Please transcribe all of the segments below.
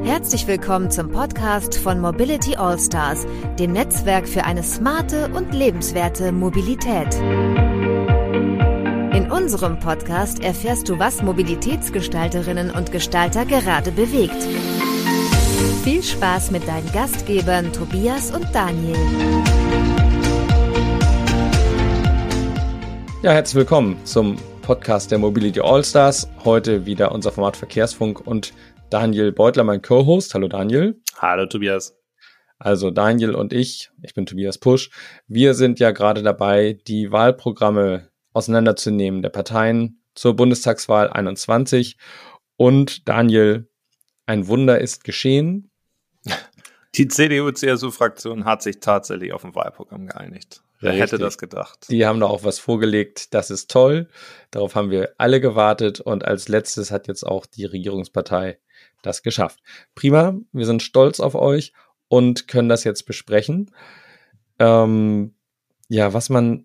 Herzlich willkommen zum Podcast von Mobility Allstars, dem Netzwerk für eine smarte und lebenswerte Mobilität. In unserem Podcast erfährst du, was Mobilitätsgestalterinnen und Gestalter gerade bewegt. Viel Spaß mit deinen Gastgebern Tobias und Daniel. Ja, herzlich willkommen zum Podcast der Mobility Allstars. Heute wieder unser Format Verkehrsfunk und Daniel Beutler, mein Co-Host. Hallo Daniel. Hallo Tobias. Also Daniel und ich bin Tobias Pusch. Wir sind ja gerade dabei, die Wahlprogramme auseinanderzunehmen der Parteien zur Bundestagswahl 21. Und Daniel, ein Wunder ist geschehen. Die CDU-CSU-Fraktion hat sich tatsächlich auf ein Wahlprogramm geeinigt. Wer hätte das gedacht? Die haben da auch was vorgelegt, das ist toll. Darauf haben wir alle gewartet und als letztes hat jetzt auch die Regierungspartei das geschafft. Prima, wir sind stolz auf euch und können das jetzt besprechen. Ja, was man,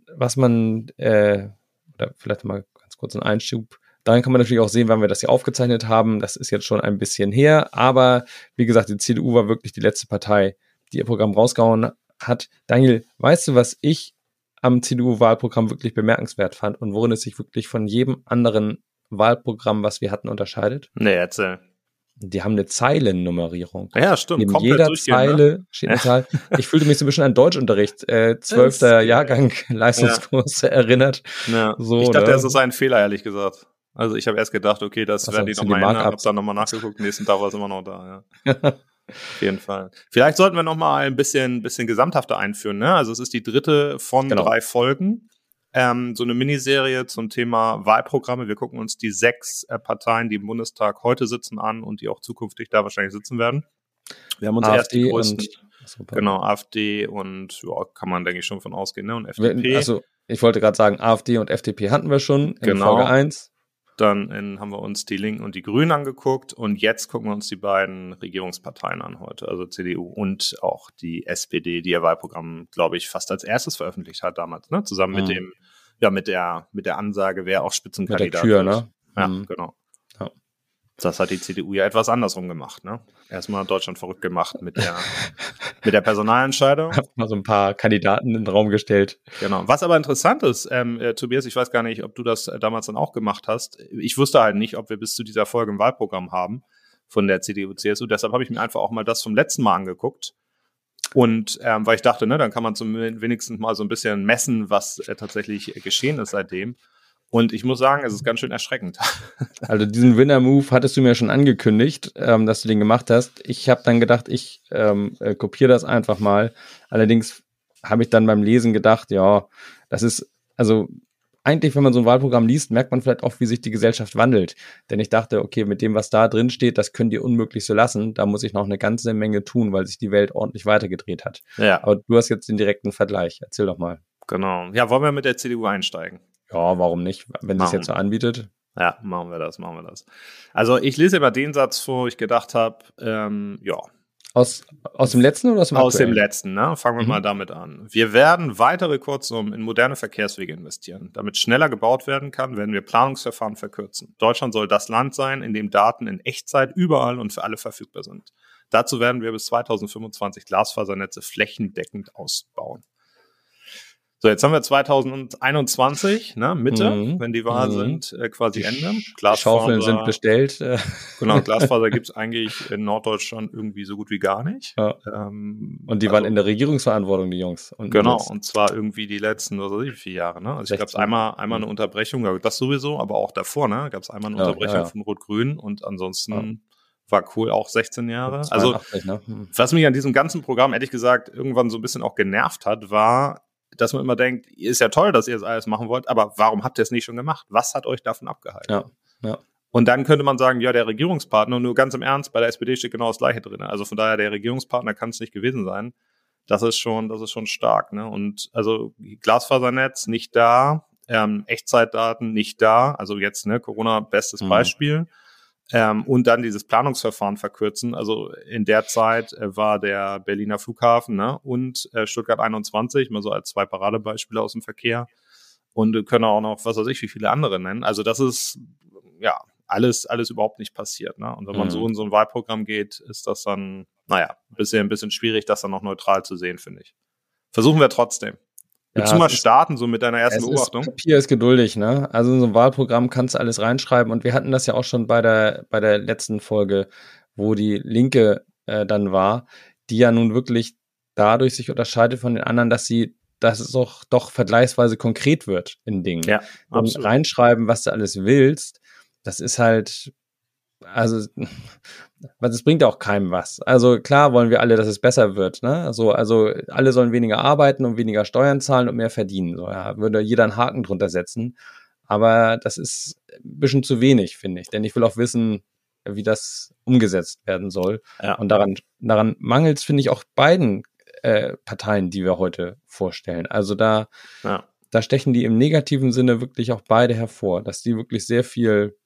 oder vielleicht mal ganz kurz einen Einschub. Daran kann man natürlich auch sehen, wann wir das hier aufgezeichnet haben. Das ist jetzt schon ein bisschen her, aber wie gesagt, die CDU war wirklich die letzte Partei, die ihr Programm rausgehauen hat. Daniel, weißt du, was ich am CDU-Wahlprogramm wirklich bemerkenswert fand und worin es sich wirklich von jedem anderen Wahlprogramm, was wir hatten, unterscheidet? Nee, erzähl. Die haben eine Zeilennummerierung. Ja, stimmt. Neben jeder Zeile steht eine Zahl. Ich fühlte mich so ein bisschen an Deutschunterricht, 12. Jahrgang Leistungskurs erinnert. Ja. So, ich dachte, das ist ein Fehler, ehrlich gesagt. Also ich habe erst gedacht, okay, das werden die nochmal ändern. Hab dann nochmal nachgeguckt, nächsten Tag war es immer noch da. Ja. Auf jeden Fall. Vielleicht sollten wir nochmal ein bisschen gesamthafter einführen. Ne? Also es ist die dritte von 3 Folgen. So eine Miniserie zum Thema Wahlprogramme. Wir gucken uns die 6 Parteien, die im Bundestag heute sitzen, an und die auch zukünftig da wahrscheinlich sitzen werden. Wir haben uns AfD erst die größten, und AfD und ja, kann man, denke ich, schon von ausgehen, ne? Und FDP. Also ich wollte gerade sagen, AfD und FDP hatten wir schon in Folge 1. Dann haben wir uns die Linken und die Grünen angeguckt und jetzt gucken wir uns die beiden Regierungsparteien an heute, also CDU und auch die SPD, die ihr Wahlprogramm, glaube ich, fast als erstes veröffentlicht hat damals, ne? Zusammen mit dem, mit der Ansage, wer auch Spitzenkandidat mit der Kür, wird. ne? Ja, genau. Ja. Das hat die CDU ja etwas andersrum gemacht, ne? Erstmal Deutschland verrückt gemacht mit der Personalentscheidung. Mal so ein paar Kandidaten in den Raum gestellt. Genau. Was aber interessant ist, Tobias, ich weiß gar nicht, ob du das damals dann auch gemacht hast. Ich wusste halt nicht, ob wir bis zu dieser Folge ein Wahlprogramm haben von der CDU-CSU. Deshalb habe ich mir einfach auch mal das vom letzten Mal angeguckt. Und weil ich dachte, ne, dann kann man wenigstens mal so ein bisschen messen, was tatsächlich geschehen ist seitdem. Und ich muss sagen, es ist ganz schön erschreckend. Also diesen Winner-Move hattest du mir schon angekündigt, dass du den gemacht hast. Ich habe dann gedacht, ich kopiere das einfach mal. Allerdings habe ich dann beim Lesen gedacht, ja, das ist, also eigentlich, wenn man so ein Wahlprogramm liest, merkt man vielleicht auch, wie sich die Gesellschaft wandelt. Denn ich dachte, okay, mit dem, was da drin steht, das könnt ihr unmöglich so lassen. Da muss ich noch eine ganze Menge tun, weil sich die Welt ordentlich weitergedreht hat. Ja. Aber du hast jetzt den direkten Vergleich. Erzähl doch mal. Genau. Ja, wollen wir mit der CDU einsteigen? Ja, warum nicht, wenn sie es jetzt so anbietet? Ja, machen wir das. Also ich lese immer den Satz vor, wo ich gedacht habe, ja. Aus dem letzten oder aus dem aktuellen? Aus dem letzten, ne? Fangen wir mal damit an. Wir werden weitere Kurzsummen in moderne Verkehrswege investieren. Damit schneller gebaut werden kann, werden wir Planungsverfahren verkürzen. Deutschland soll das Land sein, in dem Daten in Echtzeit überall und für alle verfügbar sind. Dazu werden wir bis 2025 Glasfasernetze flächendeckend ausbauen. So, jetzt haben wir 2021, ne, Mitte, wenn die Wahl sind, quasi Ende. Schaufeln sind bestellt. Genau, Glasfaser gibt's eigentlich in Norddeutschland irgendwie so gut wie gar nicht. Ja. Und die waren in der Regierungsverantwortung, die Jungs. Und und zwar irgendwie die letzten, was weiß ich, wie viele Jahre, ne? Also ich gab's einmal eine Unterbrechung, das sowieso, aber auch davor, ne? Gab's einmal eine Unterbrechung von Rot-Grün und ansonsten war Kohl auch 16 Jahre. 82, also, was mich an diesem ganzen Programm, ehrlich gesagt, irgendwann so ein bisschen auch genervt hat, war, dass man immer denkt, ist ja toll, dass ihr das alles machen wollt, aber warum habt ihr es nicht schon gemacht? Was hat euch davon abgehalten? Ja. Und dann könnte man sagen, ja, der Regierungspartner, nur ganz im Ernst, bei der SPD steht genau das Gleiche drin. Also von daher, der Regierungspartner kann es nicht gewesen sein. Das ist schon stark, ne? Und also Glasfasernetz nicht da, Echtzeitdaten nicht da, also jetzt, ne, Corona, bestes Beispiel. Und dann dieses Planungsverfahren verkürzen. Also in der Zeit war der Berliner Flughafen, ne, und Stuttgart 21, mal so als 2 Paradebeispiele aus dem Verkehr. Und wir können auch noch, was weiß ich, wie viele andere nennen. Also das ist, ja, alles überhaupt nicht passiert. Ne? Und wenn man so in so ein Wahlprogramm geht, ist das dann, ein bisschen schwierig, das dann noch neutral zu sehen, finde ich. Versuchen wir trotzdem. Willst du mal starten, so mit deiner ersten Beobachtung? Papier ist geduldig, ne? Also in so ein Wahlprogramm kannst du alles reinschreiben und wir hatten das ja auch schon bei der letzten Folge, wo die Linke dann war, die ja nun wirklich dadurch sich unterscheidet von den anderen, dass es auch doch vergleichsweise konkret wird in Dingen. Ja, und reinschreiben, was du alles willst, das ist halt, also es bringt auch keinem was. Also klar wollen wir alle, dass es besser wird, ne? Also alle sollen weniger arbeiten und weniger Steuern zahlen und mehr verdienen. So, ja, würde jeder einen Haken drunter setzen. Aber das ist ein bisschen zu wenig, finde ich. Denn ich will auch wissen, wie das umgesetzt werden soll. Ja. Und daran mangelt es, finde ich, auch beiden Parteien, die wir heute vorstellen. Also da stechen die im negativen Sinne wirklich auch beide hervor, dass die wirklich sehr viel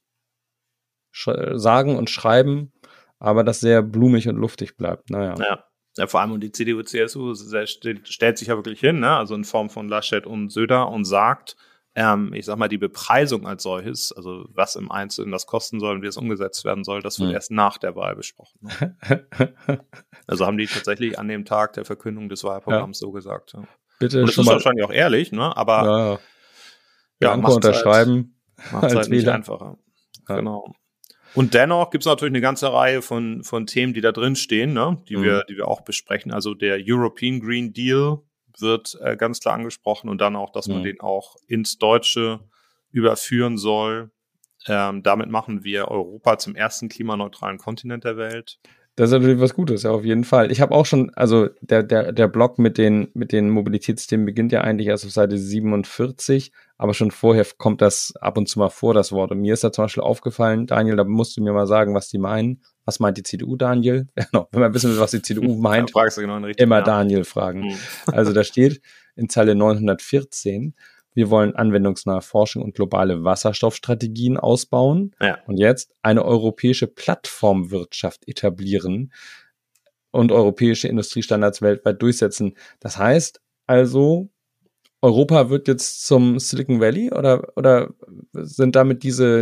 sagen und schreiben, aber das sehr blumig und luftig bleibt. Naja. Ja, vor allem und die CDU, CSU stellt sich ja wirklich hin, ne? Also in Form von Laschet und Söder und sagt, ich sag mal, die Bepreisung als solches, also was im Einzelnen das kosten soll und wie es umgesetzt werden soll, das wird erst nach der Wahl besprochen. Ne? Also haben die tatsächlich an dem Tag der Verkündung des Wahlprogramms so gesagt. Ja. Bitte und das ist wahrscheinlich auch ehrlich, ne? Aber macht unterschreiben macht halt nicht einfacher. Ja. Genau. Und dennoch gibt es natürlich eine ganze Reihe von Themen, die da drin stehen, ne? die wir auch besprechen. Also der European Green Deal wird ganz klar angesprochen und dann auch, dass man den auch ins Deutsche überführen soll. Damit machen wir Europa zum ersten klimaneutralen Kontinent der Welt. Das ist natürlich was Gutes, ja, auf jeden Fall. Ich habe auch schon, also der Blog mit den Mobilitätsthemen beginnt ja eigentlich erst auf Seite 47, aber schon vorher kommt das ab und zu mal vor, das Wort. Und mir ist da zum Beispiel aufgefallen, Daniel, da musst du mir mal sagen, was die meinen. Was meint die CDU, Daniel? Genau, wenn man wissen will, was die CDU meint, immer Daniel fragen. Also da steht in Zeile 914, wir wollen anwendungsnahe Forschung und globale Wasserstoffstrategien ausbauen. Ja. Und jetzt eine europäische Plattformwirtschaft etablieren und europäische Industriestandards weltweit durchsetzen. Das heißt also, Europa wird jetzt zum Silicon Valley oder sind damit diese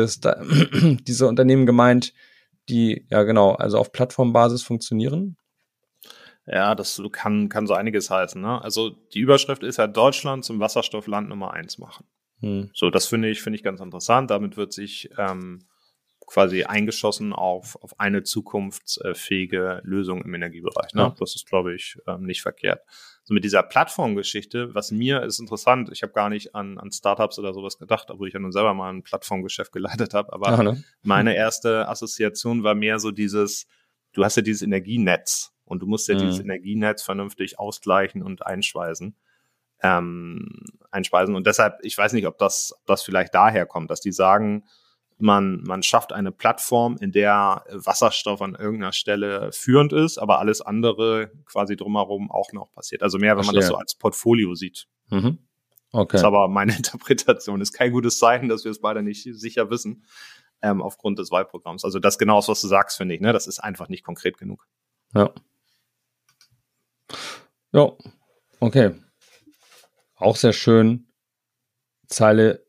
Unternehmen gemeint, die, ja genau, also auf Plattformbasis funktionieren? Ja, das kann so einiges heißen. Ne? Also die Überschrift ist ja Deutschland zum Wasserstoffland Nummer 1 machen. So, das finde ich ganz interessant. Damit wird sich quasi eingeschossen auf eine zukunftsfähige Lösung im Energiebereich. Ne? Ja. Das ist, glaube ich, nicht verkehrt. So mit dieser Plattformgeschichte, was mir ist interessant, ich habe gar nicht an Startups oder sowas gedacht, obwohl ich ja nun selber mal ein Plattformgeschäft geleitet habe, aber meine erste Assoziation war mehr so du hast ja dieses Energienetz und du musst ja dieses Energienetz vernünftig ausgleichen und einspeisen. Und deshalb, ich weiß nicht, ob das vielleicht daher kommt, dass die sagen, man schafft eine Plattform, in der Wasserstoff an irgendeiner Stelle führend ist, aber alles andere quasi drumherum auch noch passiert. Also mehr, wenn man das so als Portfolio sieht. Okay. Das ist aber meine Interpretation. Ist kein gutes Zeichen, dass wir es beide nicht sicher wissen, aufgrund des Wahlprogramms. Also das genau, was du sagst, finde ich, ne? Das ist einfach nicht konkret genug. Ja, okay. Auch sehr schön. Zeile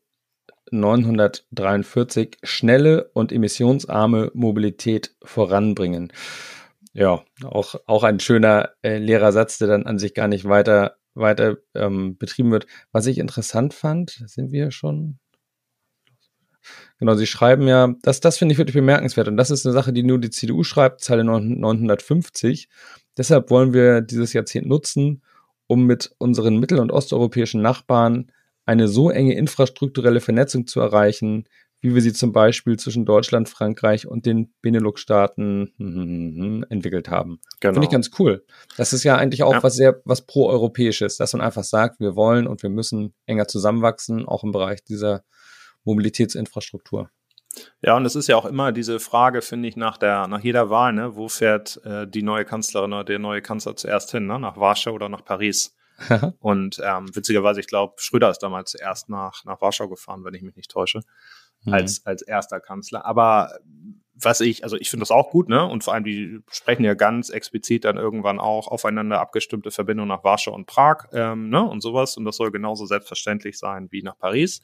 943, schnelle und emissionsarme Mobilität voranbringen. Ja, auch ein schöner leerer Satz, der dann an sich gar nicht weiter betrieben wird. Was ich interessant fand, sind wir schon? Genau, sie schreiben ja, das finde ich wirklich bemerkenswert und das ist eine Sache, die nur die CDU schreibt, Zeile 950. Deshalb wollen wir dieses Jahrzehnt nutzen, um mit unseren mittel- und osteuropäischen Nachbarn eine so enge infrastrukturelle Vernetzung zu erreichen, wie wir sie zum Beispiel zwischen Deutschland, Frankreich und den Benelux-Staaten entwickelt haben. Genau. Finde ich ganz cool. Das ist ja eigentlich auch was pro-europäisches, dass man einfach sagt, wir wollen und wir müssen enger zusammenwachsen, auch im Bereich dieser Mobilitätsinfrastruktur. Ja, und es ist ja auch immer diese Frage, finde ich, nach jeder Wahl, ne? Wo fährt die neue Kanzlerin oder der neue Kanzler zuerst hin, ne? Nach Warschau oder nach Paris? Und witzigerweise, ich glaube, Schröder ist damals zuerst nach Warschau gefahren, wenn ich mich nicht täusche, als erster Kanzler. Aber ich finde das auch gut, ne? Und vor allem, die sprechen ja ganz explizit dann irgendwann auch aufeinander abgestimmte Verbindungen nach Warschau und Prag, ne? Und sowas. Und das soll genauso selbstverständlich sein wie nach Paris.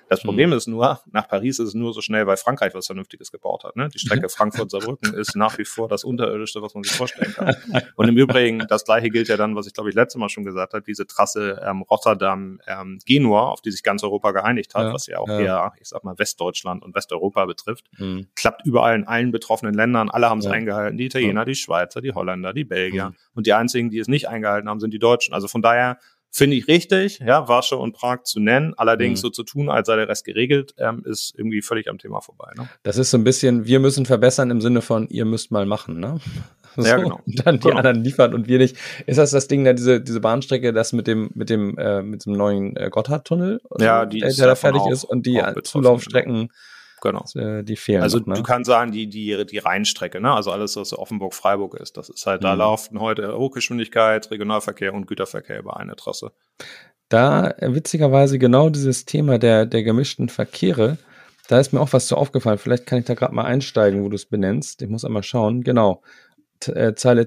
Das Problem ist nur, nach Paris ist es nur so schnell, weil Frankreich was Vernünftiges gebaut hat. Ne? Die Strecke Frankfurt-Saarbrücken ist nach wie vor das Unterirdischste, was man sich vorstellen kann. Und im Übrigen, das Gleiche gilt ja dann, was ich glaube ich letztes Mal schon gesagt habe, diese Trasse Rotterdam-Genua, auf die sich ganz Europa geeinigt hat, was ja auch eher, ich sag mal, Westdeutschland und Westeuropa betrifft, klappt überall in allen betroffenen Ländern. Alle haben es eingehalten, die Italiener, die Schweizer, die Holländer, die Belgier. Und die einzigen, die es nicht eingehalten haben, sind die Deutschen. Also von daher finde ich richtig, ja, Warschau und Prag zu nennen. Allerdings so zu tun, als sei der Rest geregelt, ist irgendwie völlig am Thema vorbei. Ne? Das ist so ein bisschen, wir müssen verbessern im Sinne von, ihr müsst mal machen, ne? So, ja, genau. Und dann die anderen liefern und wir nicht. Ist das Ding da, diese Bahnstrecke, das mit dem neuen Gotthardtunnel? Ja, die der da fertig ist und die Zulaufstrecken, genau. Die fehlen. Also noch, ne? du kannst sagen, die Rheinstrecke, ne? Also alles, was Offenburg-Freiburg ist, das ist halt, da laufen heute Hochgeschwindigkeit, Regionalverkehr und Güterverkehr über eine Trasse. Da witzigerweise genau dieses Thema der gemischten Verkehre, da ist mir auch was zu aufgefallen. Vielleicht kann ich da gerade mal einsteigen, wo du es benennst. Ich muss einmal schauen. Genau. Zeile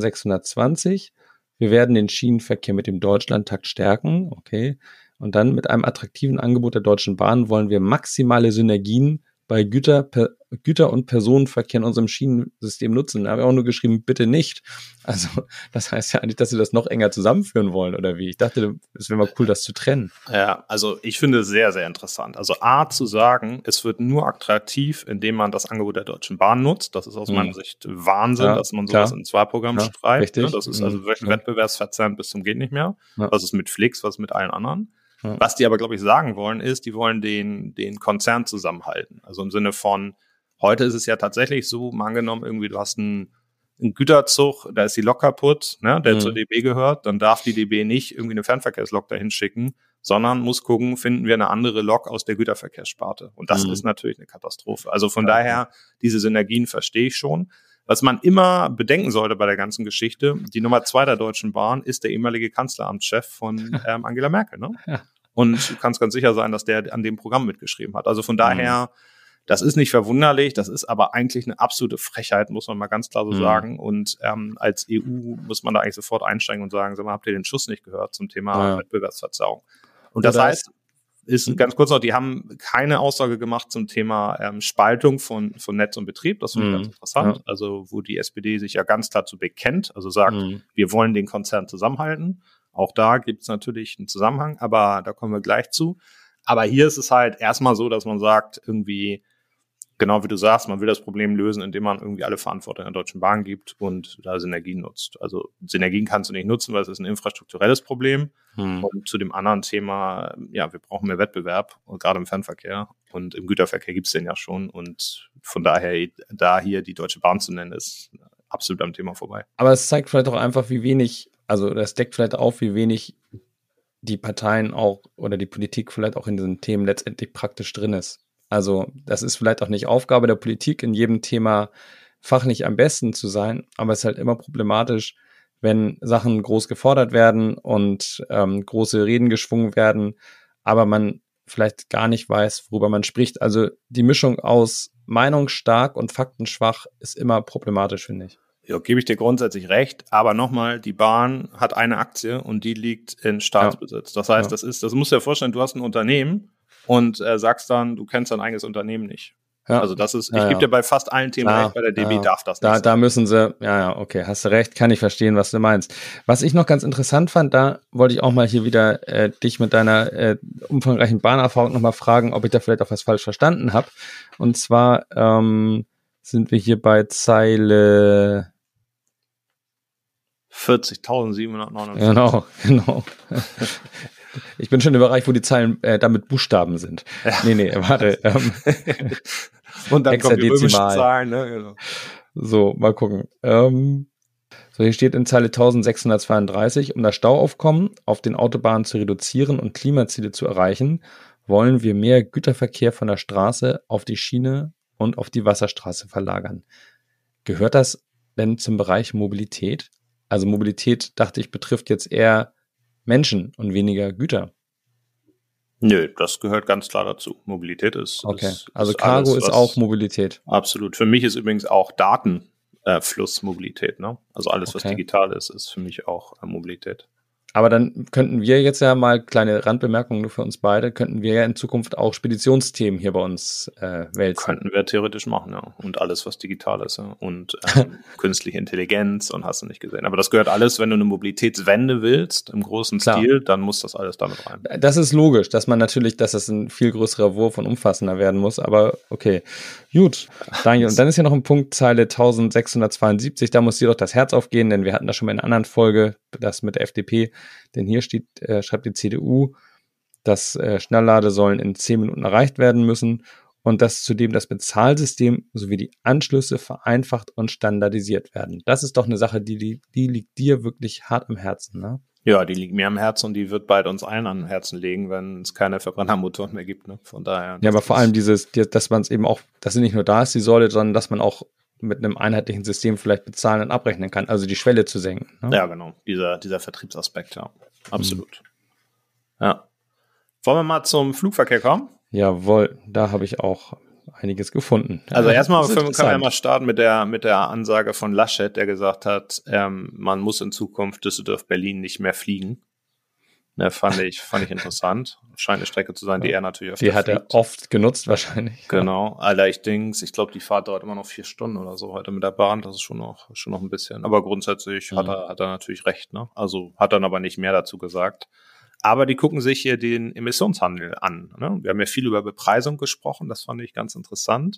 1620. Wir werden den Schienenverkehr mit dem Deutschlandtakt stärken. Okay. Und dann mit einem attraktiven Angebot der Deutschen Bahn wollen wir maximale Synergien bei Güter- und Personenverkehr in unserem Schienensystem nutzen. Da habe ich auch nur geschrieben, bitte nicht. Also das heißt ja eigentlich, dass sie das noch enger zusammenführen wollen, oder wie? Ich dachte, es wäre mal cool, das zu trennen. Ja, also ich finde es sehr, sehr interessant. Also A, zu sagen, es wird nur attraktiv, indem man das Angebot der Deutschen Bahn nutzt. Das ist aus meiner Sicht Wahnsinn, dass man sowas in zwei Programmen schreibt. Ne? Das ist also wirklich wettbewerbsverzerrend bis zum geht nicht mehr. Was ist mit Flix, was ist mit allen anderen? Was die aber, glaube ich, sagen wollen, ist, die wollen den Konzern zusammenhalten. Also im Sinne von, heute ist es ja tatsächlich so, mal angenommen, irgendwie du hast einen Güterzug, da ist die Lok kaputt, ne, der zur DB gehört, dann darf die DB nicht irgendwie eine Fernverkehrslok dahin schicken, sondern muss gucken, finden wir eine andere Lok aus der Güterverkehrssparte. Und das ist natürlich eine Katastrophe. Also von daher, diese Synergien verstehe ich schon. Was man immer bedenken sollte bei der ganzen Geschichte, die Nummer 2 der Deutschen Bahn ist der ehemalige Kanzleramtschef von Angela Merkel. Ne? Ja. Und du kannst ganz sicher sein, dass der an dem Programm mitgeschrieben hat. Also von daher, das ist nicht verwunderlich, das ist aber eigentlich eine absolute Frechheit, muss man mal ganz klar so sagen. Und als EU muss man da eigentlich sofort einsteigen und sagen, sag mal, habt ihr den Schuss nicht gehört zum Thema Wettbewerbsverzerrung? Und das heißt, ist ganz kurz noch, die haben keine Aussage gemacht zum Thema Spaltung von Netz und Betrieb. Das finde ich ganz interessant. Also wo die SPD sich ja ganz klar zu bekennt, also sagt, wir wollen den Konzern zusammenhalten. Auch da gibt es natürlich einen Zusammenhang, aber da kommen wir gleich zu. Aber hier ist es halt erstmal so, dass man sagt, irgendwie, genau wie du sagst, man will das Problem lösen, indem man irgendwie alle Verantwortung der Deutschen Bahn gibt und da Synergien nutzt. Also Synergien kannst du nicht nutzen, weil es ist ein infrastrukturelles Problem. Und zu dem anderen Thema, ja, wir brauchen mehr Wettbewerb, und gerade im Fernverkehr. Und im Güterverkehr gibt es den ja schon. Und von daher, da hier die Deutsche Bahn zu nennen, ist absolut am Thema vorbei. Aber es zeigt vielleicht auch einfach, wie wenig, also das deckt vielleicht auf, wie wenig die Parteien auch oder die Politik vielleicht auch in diesen Themen letztendlich praktisch drin ist. Also das ist vielleicht auch nicht Aufgabe der Politik, in jedem Thema fachlich am besten zu sein, aber es ist halt immer problematisch, wenn Sachen groß gefordert werden und große Reden geschwungen werden, aber man vielleicht gar nicht weiß, worüber man spricht. Also die Mischung aus meinungsstark und faktenschwach ist immer problematisch, finde ich. Ja, gebe ich dir grundsätzlich recht, aber nochmal, die Bahn hat eine Aktie und die liegt in Staatsbesitz. Das heißt, das musst du dir vorstellen, du hast ein Unternehmen und sagst dann, du kennst dein eigenes Unternehmen nicht. Ja. Also das ist, ich gebe dir bei fast allen Themen recht, bei der DB darf das nicht sein. Da müssen sie, okay, hast du recht, kann ich verstehen, was du meinst. Was ich noch ganz interessant fand, da wollte ich auch mal hier wieder dich mit deiner umfangreichen Bahnerfahrung nochmal fragen, ob ich da vielleicht auch was falsch verstanden habe. Und zwar sind wir hier bei Zeile 40.749. Genau. Ich bin schon im Bereich, wo die Zeilen damit Buchstaben sind. Ja. Nee, warte. Und dann kommen die römischen Zahlen, ne? Genau. So, mal gucken. So, hier steht in Zeile 1632, um das Stauaufkommen auf den Autobahnen zu reduzieren und Klimaziele zu erreichen, wollen wir mehr Güterverkehr von der Straße auf die Schiene und auf die Wasserstraße verlagern. Gehört das denn zum Bereich Mobilität? Also Mobilität, dachte ich, betrifft jetzt eher Menschen und weniger Güter. Nö, das gehört ganz klar dazu. Mobilität ist... Okay, also Cargo ist auch Mobilität. Absolut. Für mich ist übrigens auch Datenfluss Mobilität. Ne? Also alles, was digital ist für mich auch Mobilität. Aber dann könnten wir jetzt ja mal, kleine Randbemerkung nur für uns beide, könnten wir ja in Zukunft auch Speditionsthemen hier bei uns wälzen. Könnten wir theoretisch machen, ja. Und alles, was digital ist, ja. Und künstliche Intelligenz und hast du nicht gesehen. Aber das gehört alles, wenn du eine Mobilitätswende willst, im großen Stil, dann muss das alles damit rein. Das ist logisch, dass das ein viel größerer Wurf und umfassender werden muss, aber okay. Gut, Daniel. Und dann ist ja noch ein Punkt, Zeile 1672, da muss dir doch das Herz aufgehen, denn wir hatten das schon mal in einer anderen Folge, das mit der FDP, denn hier schreibt die CDU, dass Schnellladesäulen in 10 Minuten erreicht werden müssen und dass zudem das Bezahlsystem sowie die Anschlüsse vereinfacht und standardisiert werden. Das ist doch eine Sache, die liegt dir wirklich hart am Herzen, ne? Ja, die liegt mir am Herzen und die wird bald uns allen am Herzen liegen, wenn es keine Verbrennermotoren mehr gibt, ne? Von daher. Ja, aber vor allem dass man es eben auch, dass sie nicht nur da ist, die Säule, sondern dass man auch mit einem einheitlichen System vielleicht bezahlen und abrechnen kann, also die Schwelle zu senken. Ne? Ja, genau. Dieser Vertriebsaspekt, ja. Absolut. Ja. Wollen wir mal zum Flugverkehr kommen? Jawohl, da habe ich auch einiges gefunden. Also erstmal können wir mal starten mit der Ansage von Laschet, der gesagt hat, man muss in Zukunft Düsseldorf-Berlin nicht mehr fliegen. Ne, fand ich interessant. Scheint eine Strecke zu sein, die er natürlich öfter fliegt. Die hat er oft genutzt wahrscheinlich. Genau. Allerdings, ich glaube, die Fahrt dauert immer noch 4 Stunden oder so heute mit der Bahn. Das ist schon noch ein bisschen. Aber grundsätzlich hat er natürlich recht, ne? Also hat dann aber nicht mehr dazu gesagt. Aber die gucken sich hier den Emissionshandel an, ne? Wir haben ja viel über Bepreisung gesprochen. Das fand ich ganz interessant.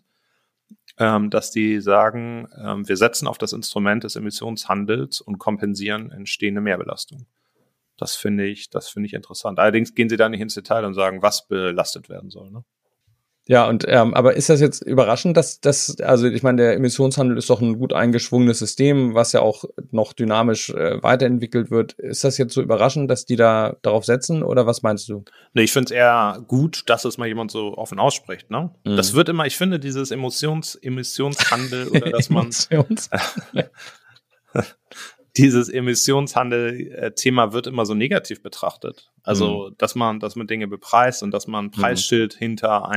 Dass die sagen, wir setzen auf das Instrument des Emissionshandels und kompensieren entstehende Mehrbelastung. Das finde ich interessant. Allerdings gehen sie da nicht ins Detail und sagen, was belastet werden soll, ne? Ja, und aber ist das jetzt überraschend, also ich meine, der Emissionshandel ist doch ein gut eingeschwungenes System, was ja auch noch dynamisch weiterentwickelt wird. Ist das jetzt so überraschend, dass die da darauf setzen, oder was meinst du? Nee, ich finde es eher gut, dass es mal jemand so offen ausspricht, ne? Mhm. Das wird immer, ich finde, dieses Emissionshandel oder dass man dieses Emissionshandel-Thema wird immer so negativ betrachtet. Also, dass man Dinge bepreist und dass man ein Preisschild hinter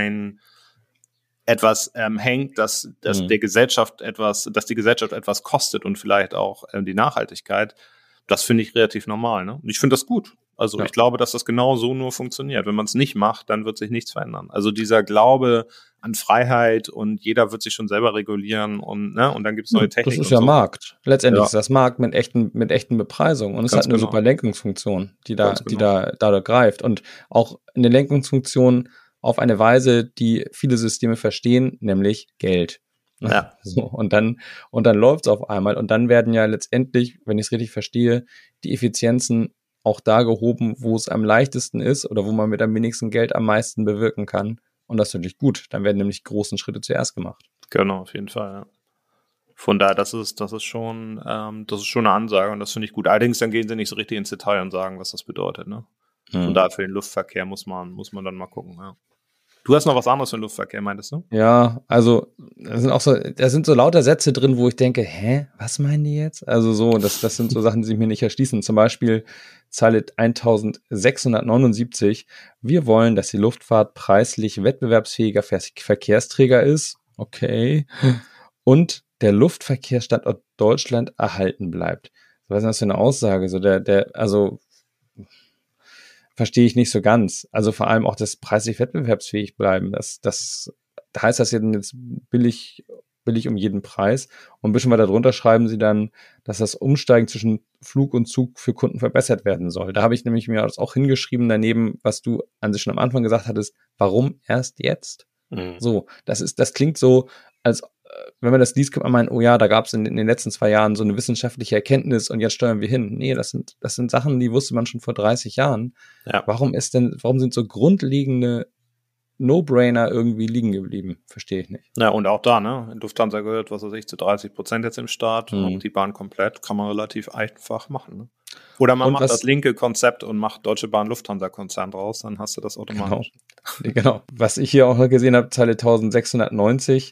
etwas hängt, dass die Gesellschaft etwas kostet und vielleicht auch die Nachhaltigkeit. Das finde ich relativ normal, ne? Und ich finde das gut. Also ich glaube, dass das genau so nur funktioniert. Wenn man es nicht macht, dann wird sich nichts verändern. Also dieser Glaube an Freiheit und jeder wird sich schon selber regulieren und dann gibt es neue Techniken. Das ist ja so. Markt. Letztendlich ist das Markt mit echten Bepreisungen und es hat eine super Lenkungsfunktion, die da greift und auch eine Lenkungsfunktion auf eine Weise, die viele Systeme verstehen, nämlich Geld. Ja. So, und dann läuft es auf einmal und dann werden ja letztendlich, wenn ich es richtig verstehe, die Effizienzen auch da gehoben, wo es am leichtesten ist oder wo man mit am wenigsten Geld am meisten bewirken kann. Und das ist natürlich gut. Dann werden nämlich großen Schritte zuerst gemacht. Genau, auf jeden Fall, ja. Von daher, das ist schon eine Ansage und das finde ich gut. Allerdings dann gehen sie nicht so richtig ins Detail und sagen, was das bedeutet, ne? Von daher für den Luftverkehr muss man dann mal gucken, ja. Du hast noch was anderes für den Luftverkehr, meintest du? Ja, also da sind so lauter Sätze drin, wo ich denke, was meinen die jetzt? Also so, das sind so Sachen, die sich mir nicht erschließen. Zum Beispiel Zeile 1679. Wir wollen, dass die Luftfahrt preislich wettbewerbsfähiger Verkehrsträger ist. Okay. Und der Luftverkehrsstandort Deutschland erhalten bleibt. Was ist das für eine Aussage? So also verstehe ich nicht so ganz. Also vor allem auch das preislich wettbewerbsfähig bleiben. Das heißt das jetzt billig um jeden Preis. Und ein bisschen weiter drunter schreiben sie dann, dass das Umsteigen zwischen Flug und Zug für Kunden verbessert werden soll. Da habe ich nämlich mir das auch hingeschrieben daneben, was du an sich schon am Anfang gesagt hattest. Warum erst jetzt? So, das klingt so, als wenn man das liest, kann man meinen, oh ja, da gab es in den letzten 2 Jahren so eine wissenschaftliche Erkenntnis und jetzt steuern wir hin. Nee, das sind Sachen, die wusste man schon vor 30 Jahren. Ja. Warum sind so grundlegende No-Brainer irgendwie liegen geblieben? Verstehe ich nicht. Ja, und auch da, ne? Lufthansa gehört, was weiß ich, zu 30% jetzt im Start und die Bahn komplett kann man relativ einfach machen, ne? Oder man macht das linke Konzept und macht Deutsche Bahn Lufthansa-Konzern draus, dann hast du das automatisch. Genau. Was ich hier auch gesehen habe, Zeile 1690,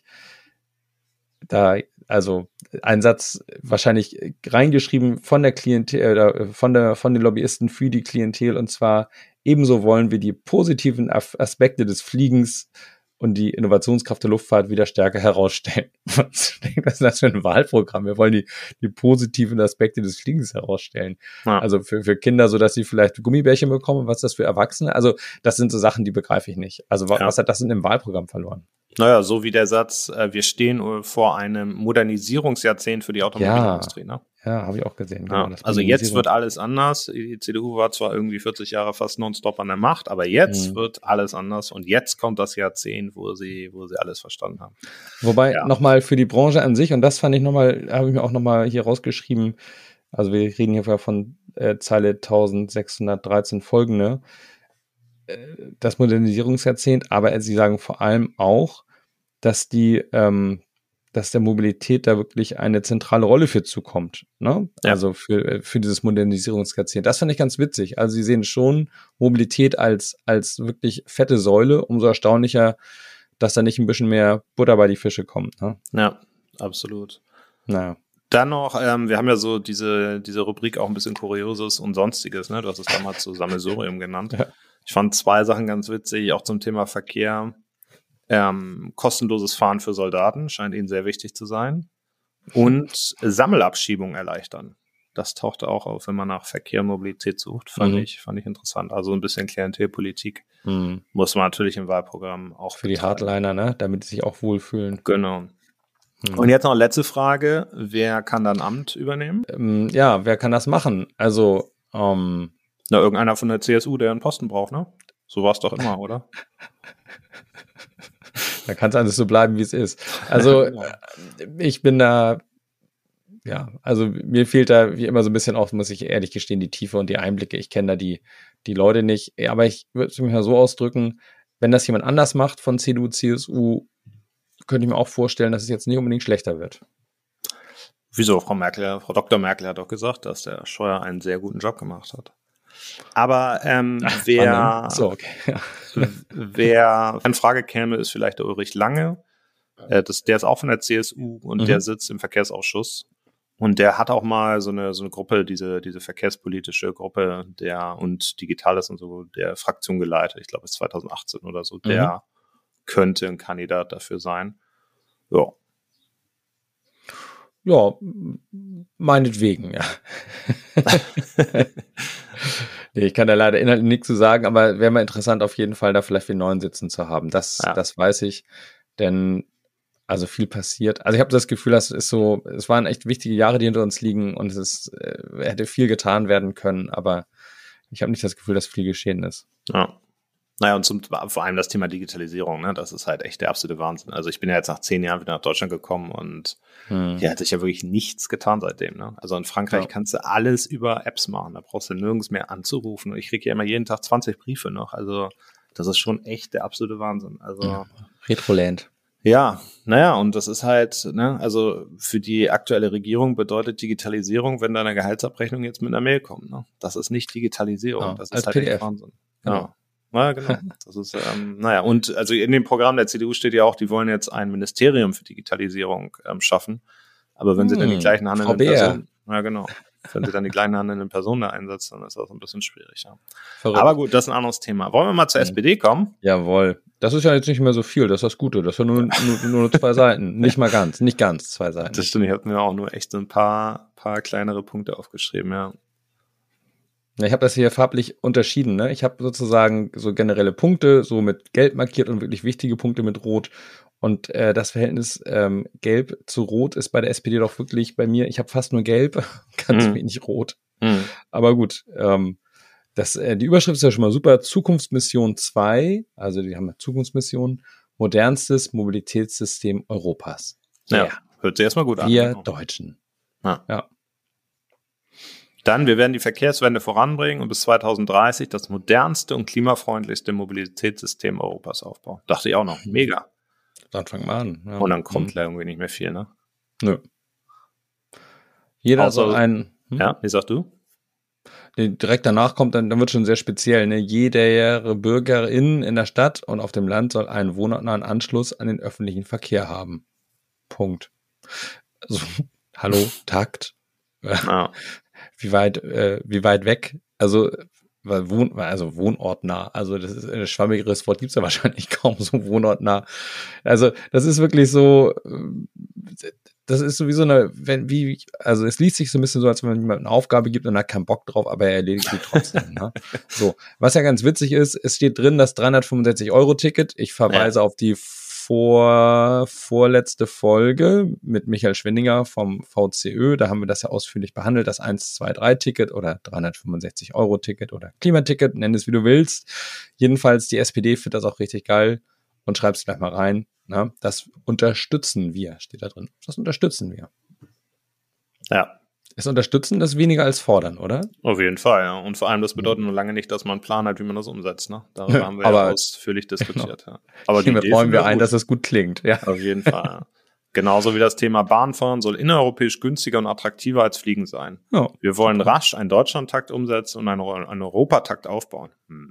da, also ein Satz wahrscheinlich reingeschrieben von der Klientel, von den Lobbyisten für die Klientel, und zwar: Ebenso wollen wir die positiven Aspekte des Fliegens und die Innovationskraft der Luftfahrt wieder stärker herausstellen. Was ist das für ein Wahlprogramm? Wir wollen die positiven Aspekte des Fliegens herausstellen. Ja. Also für Kinder, so dass sie vielleicht Gummibärchen bekommen. Was ist das für Erwachsene? Also das sind so Sachen, die begreife ich nicht. Also was hat das in dem Wahlprogramm verloren? Naja, so wie der Satz, wir stehen vor einem Modernisierungsjahrzehnt für die Automobilindustrie. Ne? Ja, habe ich auch gesehen. Genau, also jetzt wird alles anders. Die CDU war zwar irgendwie 40 Jahre fast nonstop an der Macht, aber jetzt wird alles anders und jetzt kommt das Jahrzehnt, wo sie alles verstanden haben. Wobei nochmal für die Branche an sich, und das fand ich nochmal, habe ich mir auch nochmal hier rausgeschrieben, also wir reden hier von Zeile 1613 folgende, das Modernisierungsjahrzehnt, aber sie sagen vor allem auch, dass dass der Mobilität da wirklich eine zentrale Rolle für zukommt, ne? Ja. Also für dieses Modernisierungsjahrzehnt. Das fand ich ganz witzig. Also sie sehen schon Mobilität als wirklich fette Säule, umso erstaunlicher, dass da nicht ein bisschen mehr Butter bei die Fische kommt, ne? Ja, absolut. Naja. Dann noch, wir haben ja so diese Rubrik auch ein bisschen Kurioses und Sonstiges, ne? Du hast es damals so Sammelsurium genannt. Ja. Ich fand 2 Sachen ganz witzig, auch zum Thema Verkehr. Kostenloses Fahren für Soldaten scheint ihnen sehr wichtig zu sein. Und Sammelabschiebung erleichtern. Das tauchte auch auf, wenn man nach Verkehr und Mobilität sucht. Fand ich interessant. Also ein bisschen Klientelpolitik muss man natürlich im Wahlprogramm auch für die Hardliner, ne? Damit sie sich auch wohlfühlen. Genau. Und jetzt noch letzte Frage. Wer kann dann Amt übernehmen? Wer kann das machen? Also, irgendeiner von der CSU, der einen Posten braucht, ne? So war es doch immer, oder? Da kann es alles so bleiben, wie es ist. Also ich bin da, also mir fehlt da wie immer so ein bisschen auch, muss ich ehrlich gestehen, die Tiefe und die Einblicke. Ich kenne da die Leute nicht. Aber ich würde es mir mal so ausdrücken, wenn das jemand anders macht von CDU, CSU, könnte ich mir auch vorstellen, dass es jetzt nicht unbedingt schlechter wird. Wieso? Frau Dr. Merkel hat doch gesagt, dass der Scheuer einen sehr guten Job gemacht hat. Aber wer in Frage käme, ist vielleicht der Ulrich Lange. Der ist auch von der CSU und der sitzt im Verkehrsausschuss. Und der hat auch mal so eine Gruppe, diese verkehrspolitische Gruppe und Digitales und so, der Fraktion geleitet. Ich glaube, bis 2018 oder so. Der könnte ein Kandidat dafür sein. Ja. Ja, meinetwegen, ja. Nee, ich kann da leider inhaltlich nichts zu sagen, aber wäre mal interessant, auf jeden Fall da vielleicht den neuen Sitzen zu haben. Das weiß ich, denn also viel passiert. Also ich habe das Gefühl, es waren echt wichtige Jahre, die hinter uns liegen und es hätte viel getan werden können, aber ich habe nicht das Gefühl, dass viel geschehen ist. Ja. Naja, und vor allem das Thema Digitalisierung, ne, das ist halt echt der absolute Wahnsinn. Also ich bin ja jetzt nach 10 Jahren wieder nach Deutschland gekommen und hier hat sich ja wirklich nichts getan seitdem. Ne? Also in Frankreich kannst du alles über Apps machen, da brauchst du nirgends mehr anzurufen. Und ich kriege ja immer jeden Tag 20 Briefe noch, also das ist schon echt der absolute Wahnsinn. Also Retroland. Ja, naja, und das ist halt, ne, also für die aktuelle Regierung bedeutet Digitalisierung, wenn deine Gehaltsabrechnung jetzt mit einer Mail kommt. Ne? Das ist nicht Digitalisierung, das ist halt PDF. Echt Wahnsinn. Genau. Ja, genau. Das ist, und also in dem Programm der CDU steht ja auch, die wollen jetzt ein Ministerium für Digitalisierung schaffen. Aber wenn sie dann die gleichen handelnden Personen, wenn sie dann die gleichen handelnden Personen da einsetzen, dann ist das ein bisschen schwierig. Ja. Aber gut, das ist ein anderes Thema. Wollen wir mal zur SPD kommen? Jawohl. Das ist ja jetzt nicht mehr so viel, das ist das Gute. Das sind nur 2 Seiten. Nicht ganz 2 Seiten. Das stimmt, ich habe mir auch nur echt so ein paar kleinere Punkte aufgeschrieben, ja. Ich habe das hier farblich unterschieden, ne? Ich habe sozusagen so generelle Punkte, so mit gelb markiert und wirklich wichtige Punkte mit rot. Und das Verhältnis gelb zu rot ist bei der SPD doch wirklich bei mir, ich habe fast nur gelb, ganz wenig rot. Aber gut, die Überschrift ist ja schon mal super. Zukunftsmission 2, also die haben eine Zukunftsmission, modernstes Mobilitätssystem Europas. Ja, hört sich erstmal gut an. Wir Deutschen. Ja. Dann, wir werden die Verkehrswende voranbringen und bis 2030 das modernste und klimafreundlichste Mobilitätssystem Europas aufbauen. Dachte ich auch noch. Mega. Dann fangen wir an. Ja. Und dann kommt irgendwie nicht mehr viel, ne? Nö. Jeder soll Ja, wie sagst du? Direkt danach kommt, dann wird schon sehr speziell, ne? Jede Bürgerin in der Stadt und auf dem Land soll einen wohnortnahen Anschluss an den öffentlichen Verkehr haben. Punkt. Also, hallo, Takt. Ja. Wie weit weg? Also wohnortnah. Also das ist ein schwammigeres Wort, gibt's ja wahrscheinlich kaum, so wohnortnah. Also das ist wirklich so, das ist sowieso also es liest sich so ein bisschen so, als wenn man jemandem eine Aufgabe gibt und hat keinen Bock drauf, aber er erledigt sie trotzdem. Ne? So, was ja ganz witzig ist, es steht drin, das 365-Euro-Ticket. Ich verweise auf die vorletzte Folge mit Michael Schwindinger vom VCÖ. Da haben wir das ja ausführlich behandelt, das 123-Ticket oder 365-Euro-Ticket oder Klimaticket, nenn es wie du willst. Jedenfalls, die SPD findet das auch richtig geil und schreibt es gleich mal rein. Na, das unterstützen wir, steht da drin. Das unterstützen wir. Ja. Es unterstützen das weniger als fordern, oder? Auf jeden Fall, ja. Und vor allem, das bedeutet nur lange nicht, dass man einen Plan hat, wie man das umsetzt. Ne? Darüber haben wir ja ausführlich diskutiert. Genau. Ja. Aber hiermit räumen wir ein, dass es gut klingt. Ja. Auf jeden Fall. Ja. Genauso wie das Thema Bahnfahren soll innereuropäisch günstiger und attraktiver als Fliegen sein. Oh. Wir wollen rasch einen Deutschlandtakt umsetzen und einen Europatakt aufbauen.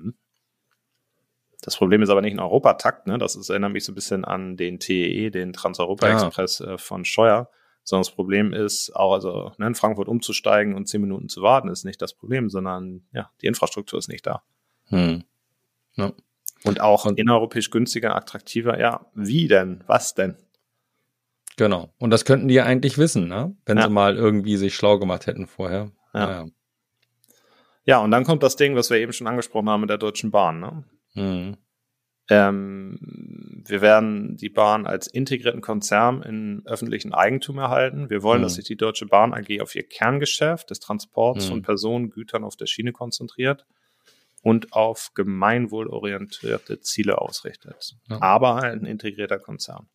Das Problem ist aber nicht ein Europatakt. Ne? Das erinnert mich so ein bisschen an den TEE, den Trans-Europa-Express von Scheuer. Sondern das Problem ist auch, also in Frankfurt umzusteigen und 10 Minuten zu warten, ist nicht das Problem, sondern ja, die Infrastruktur ist nicht da. Ja. Und auch innereuropäisch günstiger, attraktiver, ja, wie denn? Was denn? Genau. Und das könnten die ja eigentlich wissen, ne? Wenn sie mal irgendwie sich schlau gemacht hätten vorher. Ja, und dann kommt das Ding, was wir eben schon angesprochen haben mit der Deutschen Bahn, ne? Wir werden die Bahn als integrierten Konzern in öffentlichen Eigentum erhalten. Wir wollen, dass sich die Deutsche Bahn AG auf ihr Kerngeschäft des Transports von Personen, Gütern auf der Schiene konzentriert und auf gemeinwohlorientierte Ziele ausrichtet. Ja. Aber halt ein integrierter Konzern.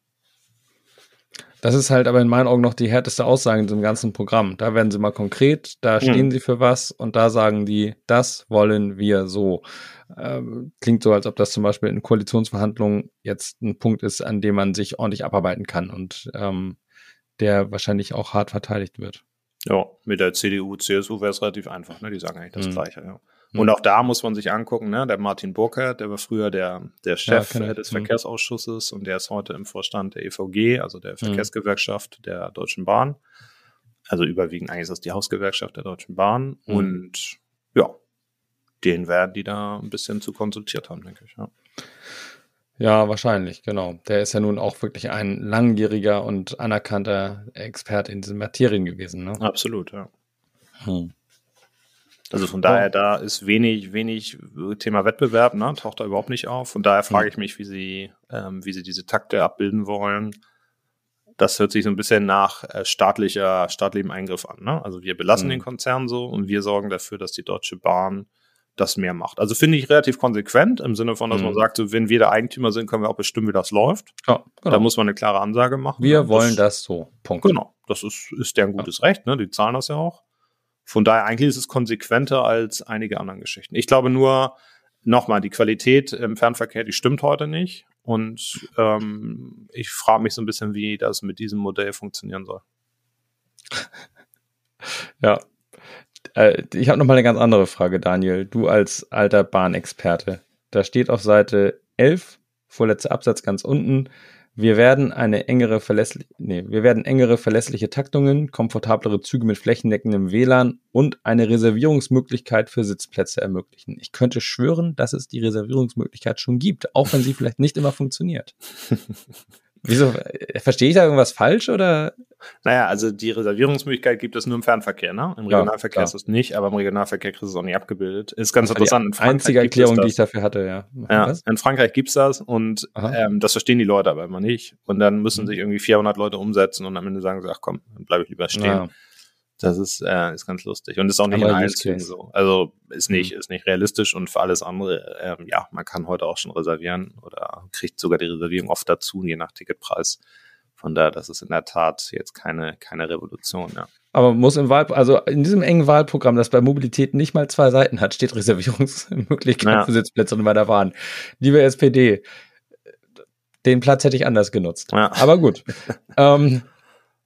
Das ist halt aber in meinen Augen noch die härteste Aussage in diesem ganzen Programm. Da werden sie mal konkret, da stehen sie für was und da sagen die, das wollen wir so. Klingt so, als ob das zum Beispiel in Koalitionsverhandlungen jetzt ein Punkt ist, an dem man sich ordentlich abarbeiten kann und der wahrscheinlich auch hart verteidigt wird. Ja, mit der CDU, CSU wäre es relativ einfach, ne? Die sagen eigentlich das Gleiche, ja. Und auch da muss man sich angucken, ne? Der Martin Burkhardt, der war früher der Chef des Verkehrsausschusses und der ist heute im Vorstand der EVG, also der Verkehrsgewerkschaft der Deutschen Bahn. Also überwiegend eigentlich ist das die Hausgewerkschaft der Deutschen Bahn. Und ja, den werden die da ein bisschen zu konsultiert haben, denke ich, ja. Ja, wahrscheinlich, genau. Der ist ja nun auch wirklich ein langjähriger und anerkannter Experte in diesen Materien gewesen, ne? Absolut, ja. Also von daher, da ist wenig Thema Wettbewerb, ne, taucht da überhaupt nicht auf. Von daher frage ich mich, wie sie diese Takte abbilden wollen. Das hört sich so ein bisschen nach staatlichem Eingriff an, ne? Also wir belassen den Konzern so und wir sorgen dafür, dass die Deutsche Bahn das mehr macht. Also finde ich relativ konsequent im Sinne von, dass man sagt, so, wenn wir der Eigentümer sind, können wir auch bestimmen, wie das läuft. Ja, genau. Da muss man eine klare Ansage machen. Wir wollen das so. Punkt. Genau. Das ist deren gutes Recht, ne? Die zahlen das ja auch. Von daher, eigentlich ist es konsequenter als einige anderen Geschichten. Ich glaube nur, nochmal, die Qualität im Fernverkehr, die stimmt heute nicht. Und ich frage mich so ein bisschen, wie das mit diesem Modell funktionieren soll. Ja. Ich habe noch mal eine ganz andere Frage, Daniel. Du als alter Bahnexperte. Da steht auf Seite 11, vorletzter Absatz ganz unten, wir werden engere verlässliche Taktungen, komfortablere Züge mit flächendeckendem WLAN und eine Reservierungsmöglichkeit für Sitzplätze ermöglichen. Ich könnte schwören, dass es die Reservierungsmöglichkeit schon gibt, auch wenn sie vielleicht nicht immer funktioniert. Wieso? Verstehe ich da irgendwas falsch, oder? Naja, also die Reservierungsmöglichkeit gibt es nur im Fernverkehr, ne? Im Regionalverkehr ist es nicht, aber im Regionalverkehr kriegst du es auch nicht abgebildet. Ist ganz interessant. Die einzige Erklärung, die ich dafür hatte, ja. Was? In Frankreich gibt's das und das verstehen die Leute aber immer nicht. Und dann müssen sich irgendwie 400 Leute umsetzen und am Ende sagen sie, ach komm, dann bleibe ich lieber stehen. Ja. Das ist ganz lustig. Und ist auch nicht in allen Zügen so. Also ist nicht realistisch und für alles andere, man kann heute auch schon reservieren oder kriegt sogar die Reservierung oft dazu, je nach Ticketpreis. Von daher, das ist in der Tat jetzt keine Revolution, ja. Aber muss also in diesem engen Wahlprogramm, das bei Mobilität nicht mal 2 Seiten hat, steht Reservierungsmöglichkeit für Sitzplätze und bei der Bahn. Liebe SPD, den Platz hätte ich anders genutzt. Ja. Aber gut.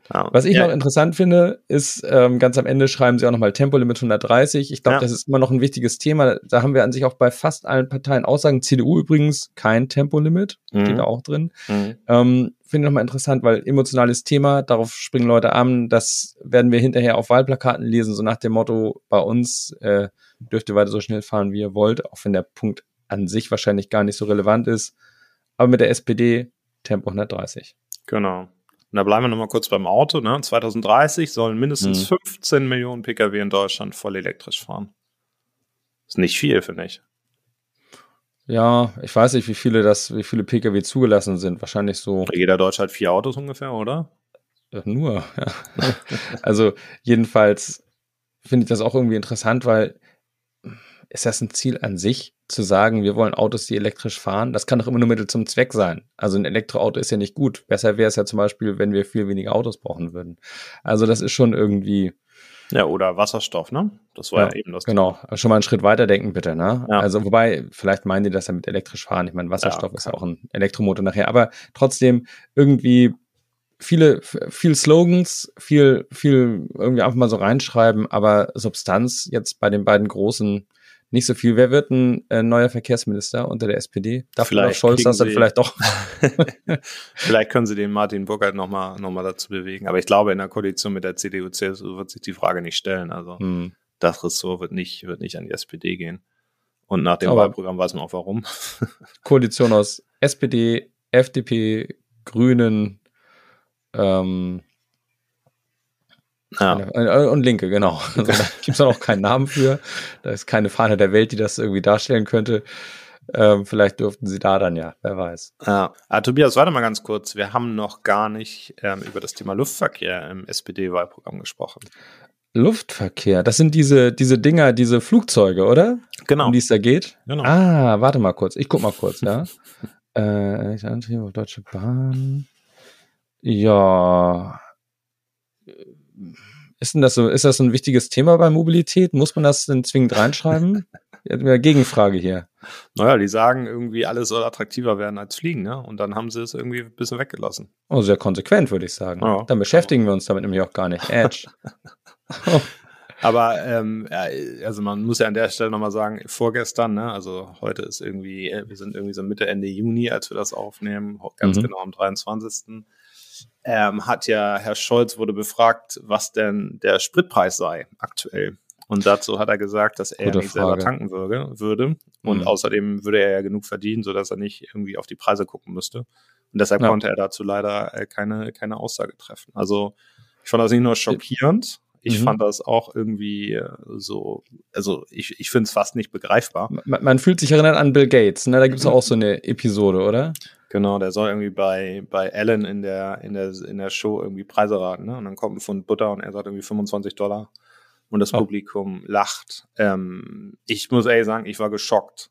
Ja. Was ich noch interessant finde, ist, ganz am Ende schreiben sie auch nochmal Tempolimit 130. Ich glaube, das ist immer noch ein wichtiges Thema. Da haben wir an sich auch bei fast allen Parteien Aussagen. CDU übrigens kein Tempolimit, steht da auch drin. Finde ich nochmal interessant, weil emotionales Thema, darauf springen Leute an. Das werden wir hinterher auf Wahlplakaten lesen, so nach dem Motto, bei uns dürft ihr weiter so schnell fahren, wie ihr wollt, auch wenn der Punkt an sich wahrscheinlich gar nicht so relevant ist. Aber mit der SPD Tempo 130. Genau. Und da bleiben wir nochmal kurz beim Auto. Ne? 2030 sollen mindestens 15 Millionen Pkw in Deutschland voll elektrisch fahren. Ist nicht viel, finde ich. Ja, ich weiß nicht, wie viele Pkw zugelassen sind. Wahrscheinlich so. Jeder Deutsche hat 4 Autos ungefähr, oder? Nur, ja. Also jedenfalls finde ich das auch irgendwie interessant, weil ist das ein Ziel an sich, zu sagen, wir wollen Autos, die elektrisch fahren? Das kann doch immer nur Mittel zum Zweck sein. Also ein Elektroauto ist ja nicht gut. Besser wäre es ja zum Beispiel, wenn wir viel weniger Autos brauchen würden. Also das ist schon irgendwie... Ja, oder Wasserstoff, ne? Das war ja eben das Genau, Thema. schon mal einen Schritt weiter denken, bitte, ne? Ja. Also wobei, vielleicht meinen die das ja mit elektrisch fahren. Ich meine, Wasserstoff ist ja auch ein Elektromotor nachher. Aber trotzdem irgendwie viel Slogans, viel irgendwie einfach mal so reinschreiben, aber Substanz jetzt bei den beiden großen nicht so viel. Wer wird ein neuer Verkehrsminister unter der SPD? Darf vielleicht Scholz das dann vielleicht doch? Vielleicht können sie den Martin Burkhardt noch mal dazu bewegen. Aber ich glaube, in der Koalition mit der CDU, CSU wird sich die Frage nicht stellen. Also das Ressort wird nicht an die SPD gehen. Und nach dem Wahlprogramm weiß man auch warum. Koalition aus SPD, FDP, Grünen, und Linke, genau. Also, da gibt es auch keinen Namen für. Da ist keine Fahne der Welt, die das irgendwie darstellen könnte. Vielleicht durften sie da dann wer weiß. Ja. Tobias, warte mal ganz kurz. Wir haben noch gar nicht über das Thema Luftverkehr im SPD-Wahlprogramm gesprochen. Luftverkehr, das sind diese Dinger, diese Flugzeuge, oder? Genau. Um die es da geht? Genau. Warte mal kurz. Ich guck mal kurz, ja. Deutsche Bahn. Ja. Ist das ein wichtiges Thema bei Mobilität? Muss man das denn zwingend reinschreiben? Gegenfrage hier. Naja, die sagen irgendwie, alles soll attraktiver werden als Fliegen, ne? Und dann haben sie es irgendwie ein bisschen weggelassen. Oh, sehr konsequent, würde ich sagen. Ja. Dann beschäftigen wir uns damit nämlich auch gar nicht. Edge. Aber also man muss ja an der Stelle nochmal sagen, vorgestern, ne, also heute ist irgendwie, wir sind irgendwie so Mitte, Ende Juni, als wir das aufnehmen, ganz genau am 23. Hat ja Herr Scholz wurde befragt, was denn der Spritpreis sei aktuell. Und dazu hat er gesagt, dass er nicht selber tanken würde. Und außerdem würde er ja genug verdienen, sodass er nicht irgendwie auf die Preise gucken müsste. Und deshalb konnte er dazu leider keine Aussage treffen. Also ich fand das nicht nur schockierend, ich fand das auch irgendwie so, also ich finde es fast nicht begreifbar. Man fühlt sich erinnert an Bill Gates, ne? Da gibt es auch so eine Episode, oder? Genau, der soll irgendwie bei Ellen in der Show irgendwie Preise raten, ne? Und dann kommt ein Pfund Butter und er sagt irgendwie $25 und das Publikum lacht. Ich muss ehrlich sagen, ich war geschockt.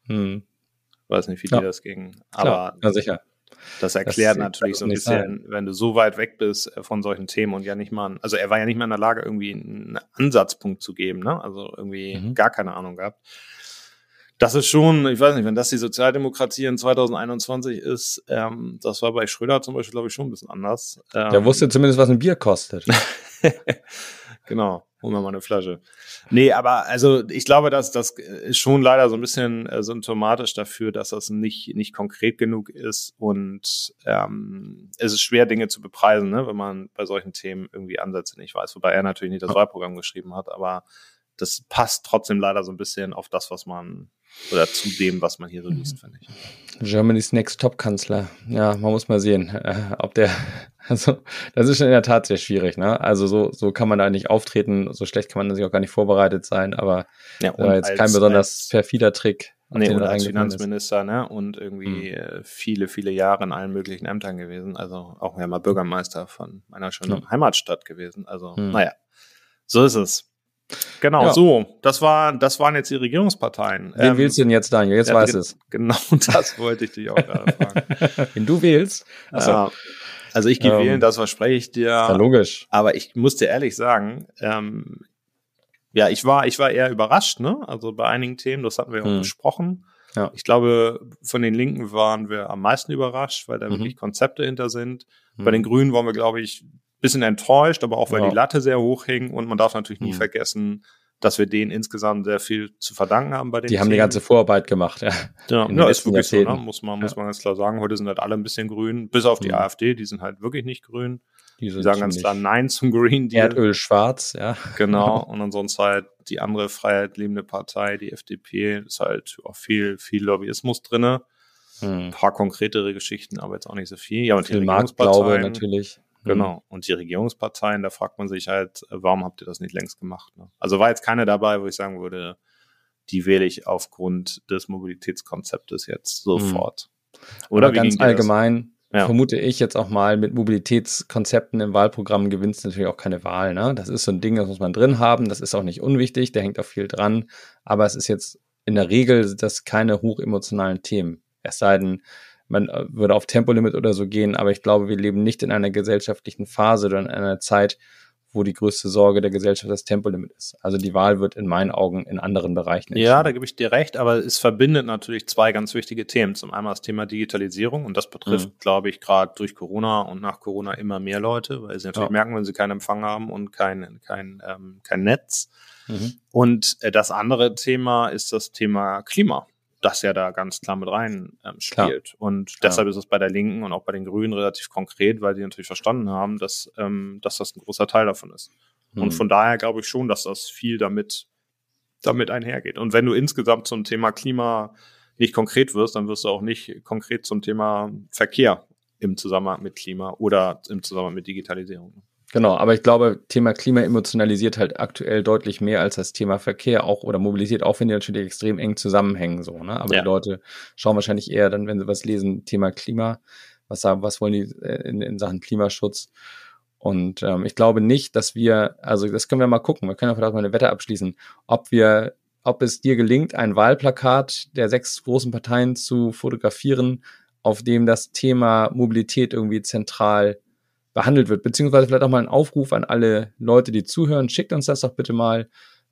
Weiß nicht, wie dir das ging. Aber ja, sicher. Das erklärt natürlich so ein bisschen, wenn du so weit weg bist von solchen Themen und ja nicht mal, also er war ja nicht mal in der Lage, irgendwie einen Ansatzpunkt zu geben, ne? Also irgendwie gar keine Ahnung gehabt. Das ist schon, ich weiß nicht, wenn das die Sozialdemokratie in 2021 ist, das war bei Schröder zum Beispiel, glaube ich, schon ein bisschen anders. Der wusste zumindest, was ein Bier kostet. Genau, holen wir mal eine Flasche. Nee, aber also ich glaube, das ist schon leider so ein bisschen symptomatisch dafür, dass das nicht konkret genug ist und es ist schwer, Dinge zu bepreisen, ne, wenn man bei solchen Themen irgendwie Ansätze nicht weiß. Wobei er natürlich nicht das Wahlprogramm geschrieben hat, aber das passt trotzdem leider so ein bisschen auf das, was man oder zu dem, was man hier so liest, finde ich. Germany's Next Top-Kanzler. Ja, man muss mal sehen, ob der, also das ist schon in der Tat sehr schwierig, ne? Also so kann man da nicht auftreten, so schlecht kann man sich auch gar nicht vorbereitet sein, aber jetzt kein besonders perfider Trick. Nee, und als Finanzminister, ne? Und irgendwie viele, viele Jahre in allen möglichen Ämtern gewesen, also auch mal Bürgermeister von meiner schönen Heimatstadt gewesen, also naja, so ist es. Genau, so. Das waren jetzt die Regierungsparteien. Wen wählst du denn jetzt, Daniel? Jetzt weiß es. Genau, das wollte ich dich auch gerade fragen. Wen du wählst? Achso. Also ich gehe wählen, das verspreche ich dir. Ist ja logisch. Aber ich muss dir ehrlich sagen, ich war eher überrascht, ne? Also bei einigen Themen, das hatten wir ja auch besprochen. Ja. Ich glaube, von den Linken waren wir am meisten überrascht, weil da wirklich Konzepte hinter sind. Bei den Grünen waren wir, glaube ich, bisschen enttäuscht, aber auch, weil die Latte sehr hoch hing. Und man darf natürlich nie vergessen, dass wir denen insgesamt sehr viel zu verdanken haben bei den Die haben die ganze Vorarbeit gemacht, ja. Ja, ist wirklich so, ne? Muss man ganz klar sagen. Heute sind halt alle ein bisschen grün, bis auf die AfD, die sind halt wirklich nicht grün. Die sagen ganz klar Nein zum Green Deal. Erdöl schwarz, ja. Genau. Und ansonsten halt die andere freiheitliebende Partei, die FDP, ist halt auch viel Lobbyismus drinne. Ein paar konkretere Geschichten, aber jetzt auch nicht so viel. Ja, und viel Marktglaube natürlich. Genau. Und die Regierungsparteien, da fragt man sich halt, warum habt ihr das nicht längst gemacht? Ne? Also war jetzt keine dabei, wo ich sagen würde, die wähle ich aufgrund des Mobilitätskonzeptes jetzt sofort. Oder ganz allgemein vermute ich jetzt auch mal, mit Mobilitätskonzepten im Wahlprogramm gewinnst du natürlich auch keine Wahl. Ne? Das ist so ein Ding, das muss man drin haben. Das ist auch nicht unwichtig, da hängt auch viel dran. Aber es ist jetzt in der Regel das keine hochemotionalen Themen. Es sei denn, man würde auf Tempolimit oder so gehen, aber ich glaube, wir leben nicht in einer gesellschaftlichen Phase oder in einer Zeit, wo die größte Sorge der Gesellschaft das Tempolimit ist. Also die Wahl wird in meinen Augen in anderen Bereichen entschieden. Ja, da gebe ich dir recht, aber es verbindet natürlich zwei ganz wichtige Themen. Zum einen das Thema Digitalisierung und das betrifft, glaube ich, gerade durch Corona und nach Corona immer mehr Leute, weil sie natürlich merken, wenn sie keinen Empfang haben und kein Netz. Und das andere Thema ist das Thema Klima, das ja da ganz klar mit rein spielt. Und deshalb ist es bei der Linken und auch bei den Grünen relativ konkret, weil die natürlich verstanden haben, dass das ein großer Teil davon ist. Und von daher glaube ich schon, dass das viel damit einhergeht. Und wenn du insgesamt zum Thema Klima nicht konkret wirst, dann wirst du auch nicht konkret zum Thema Verkehr im Zusammenhang mit Klima oder im Zusammenhang mit Digitalisierung. Genau, aber ich glaube, Thema Klima emotionalisiert halt aktuell deutlich mehr als das Thema Verkehr auch oder mobilisiert, auch wenn die natürlich extrem eng zusammenhängen, so, ne? Aber die Leute schauen wahrscheinlich eher dann, wenn sie was lesen, Thema Klima, was wollen die in Sachen Klimaschutz? Und ich glaube nicht, dass also das können wir mal gucken, wir können ja vielleicht mal eine Wette abschließen, ob es dir gelingt, ein Wahlplakat der 6 großen Parteien zu fotografieren, auf dem das Thema Mobilität irgendwie zentral behandelt wird, beziehungsweise vielleicht auch mal ein Aufruf an alle Leute, die zuhören. Schickt uns das doch bitte mal,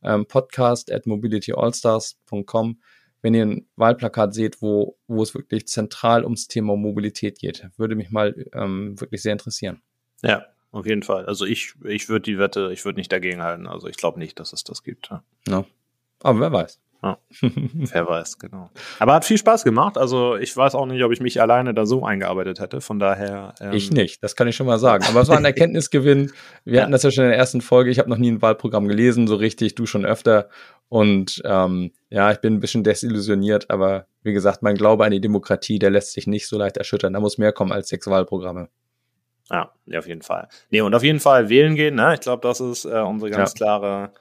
podcast@mobilityallstars.com, wenn ihr ein Wahlplakat seht, wo es wirklich zentral ums Thema Mobilität geht. Würde mich mal wirklich sehr interessieren. Ja, auf jeden Fall. Also ich würde nicht dagegen halten. Also ich glaube nicht, dass es das gibt. Ja. No. Aber wer weiß. Ja. Wer weiß, genau. Aber hat viel Spaß gemacht. Also ich weiß auch nicht, ob ich mich alleine da so eingearbeitet hätte. Von daher. Ich nicht, das kann ich schon mal sagen. Aber es war ein Erkenntnisgewinn. Wir hatten das ja schon in der ersten Folge. Ich habe noch nie ein Wahlprogramm gelesen, so richtig, du schon öfter. Und ich bin ein bisschen desillusioniert. Aber wie gesagt, mein Glaube an die Demokratie, der lässt sich nicht so leicht erschüttern. Da muss mehr kommen als 6 Wahlprogramme. Ja, auf jeden Fall. Nee, und auf jeden Fall wählen gehen. Ne? Ich glaube, das ist unsere ganz klare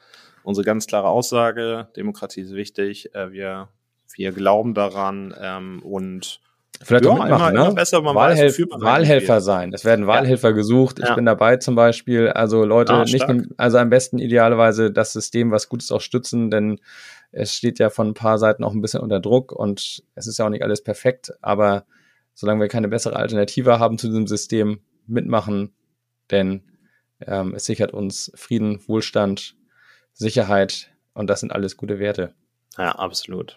Aussage. Demokratie ist wichtig. Wir glauben daran und vielleicht auch mitmachen, immer besser, man Wahlhelfer sein. Es werden Wahlhelfer gesucht. Ich bin dabei zum Beispiel. Also Leute, also am besten idealerweise das System, was gut ist, auch stützen, denn es steht ja von ein paar Seiten auch ein bisschen unter Druck und es ist ja auch nicht alles perfekt. Aber solange wir keine bessere Alternative haben zu diesem System, mitmachen, denn es sichert uns Frieden, Wohlstand, Sicherheit und das sind alles gute Werte. Ja, absolut.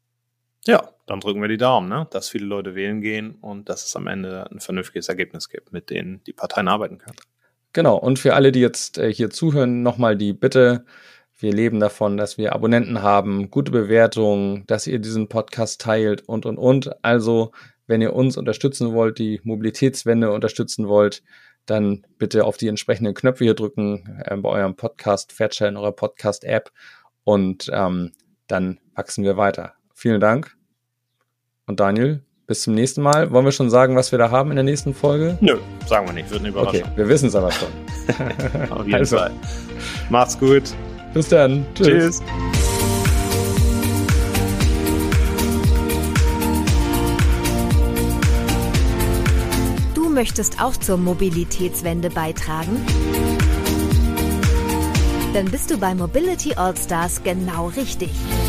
Ja, dann drücken wir die Daumen, ne? Dass viele Leute wählen gehen und dass es am Ende ein vernünftiges Ergebnis gibt, mit denen die Parteien arbeiten können. Genau, und für alle, die jetzt hier zuhören, nochmal die Bitte, wir leben davon, dass wir Abonnenten haben, gute Bewertungen, dass ihr diesen Podcast teilt und. Also, wenn ihr uns unterstützen wollt, die Mobilitätswende unterstützen wollt, dann bitte auf die entsprechenden Knöpfe hier drücken bei eurem Podcast-Fetcher in eurer Podcast-App und dann wachsen wir weiter. Vielen Dank. Und Daniel, bis zum nächsten Mal. Wollen wir schon sagen, was wir da haben in der nächsten Folge? Nö, sagen wir nicht. Wird eine Überraschung. Okay, wir wissen es aber schon. Auf jeden Fall. Macht's gut. Bis dann. Tschüss. Du möchtest auch zur Mobilitätswende beitragen? Dann bist du bei Mobility Allstars genau richtig.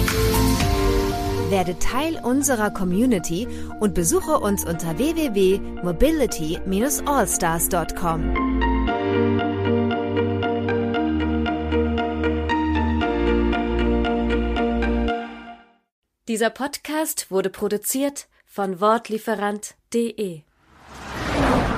Werde Teil unserer Community und besuche uns unter www.mobility-allstars.com. Dieser Podcast wurde produziert von Wortlieferant.de.